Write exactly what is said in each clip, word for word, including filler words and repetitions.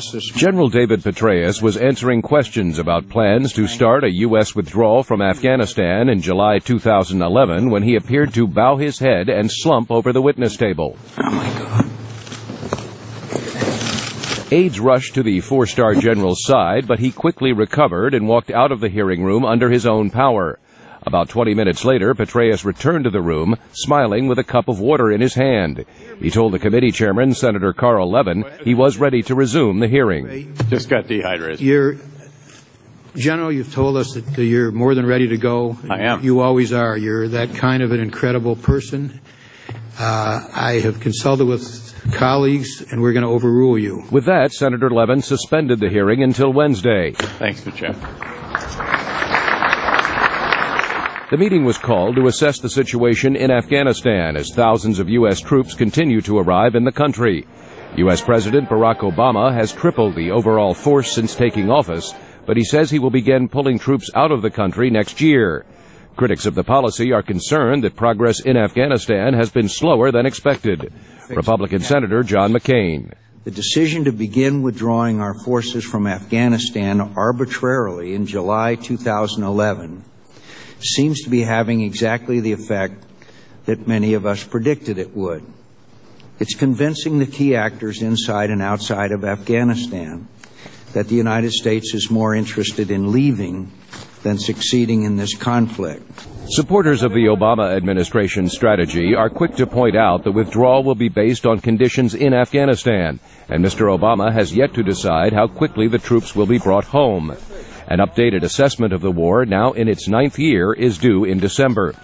us this morning. General David Petraeus was answering questions about plans to start a U S withdrawal from Afghanistan in July two thousand eleven when he appeared to bow his head and slump over the witness table. Oh, my God. Aides rushed to the four-star general's side, but he quickly recovered and walked out of the hearing room under his own power. About twenty minutes later, Petraeus returned to the room, smiling with a cup of water in his hand. He told the committee chairman, Senator Carl Levin, he was ready to resume the hearing. Just got dehydrated. You're, General, you've told us that you're more than ready to go. I am. You always are. You're that kind of an incredible person. Uh, I have consulted with colleagues, and we're going to overrule you. With that, Senator Levin suspended the hearing until Wednesday. Thanks, Mister Chairman. The meeting was called to assess the situation in Afghanistan as thousands of U S troops continue to arrive in the country. U S President Barack Obama has tripled the overall force since taking office, but he says he will begin pulling troops out of the country next year. Critics of the policy are concerned that progress in Afghanistan has been slower than expected. Republican Senator John McCain. The decision to begin withdrawing our forces from Afghanistan arbitrarily in July two thousand eleven seems to be having exactly the effect that many of us predicted it would. It's convincing the key actors inside and outside of Afghanistan that the United States is more interested in leaving than succeeding in this conflict. Supporters of the Obama administration strategy are quick to point out that withdrawal will be based on conditions in Afghanistan, and Mister Obama has yet to decide how quickly the troops will be brought home. An updated assessment of the war, now in its ninth year, is due in December.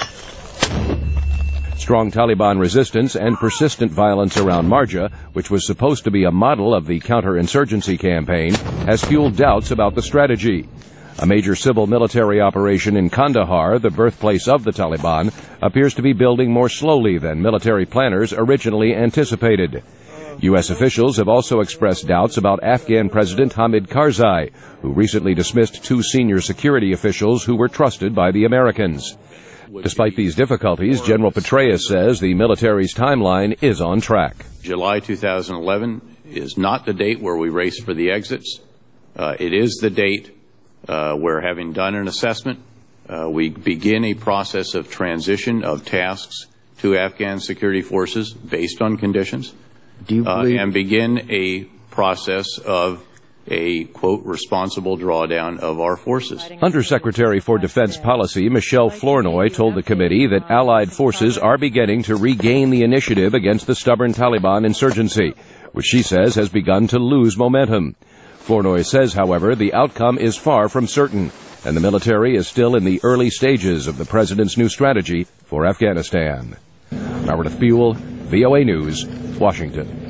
Strong Taliban resistance and persistent violence around Marja, which was supposed to be a model of the counterinsurgency campaign, has fueled doubts about the strategy. A major civil-military operation in Kandahar, the birthplace of the Taliban, appears to be building more slowly than military planners originally anticipated. U S officials have also expressed doubts about Afghan President Hamid Karzai, who recently dismissed two senior security officials who were trusted by the Americans. Despite these difficulties, General Petraeus says the military's timeline is on track. July two thousand eleven is not the date where we race for the exits. Uh, it is the date uh, where, having done an assessment, uh, we begin a process of transition of tasks to Afghan security forces based on conditions. Do you believe- uh, and begin a process of a, quote, responsible drawdown of our forces. Undersecretary for Defense Policy Michelle Flournoy told the committee that Allied forces are beginning to regain the initiative against the stubborn Taliban insurgency, which she says has begun to lose momentum. Flournoy says, however, the outcome is far from certain, and the military is still in the early stages of the president's new strategy for Afghanistan. Meredith Buell, V O A News, Washington.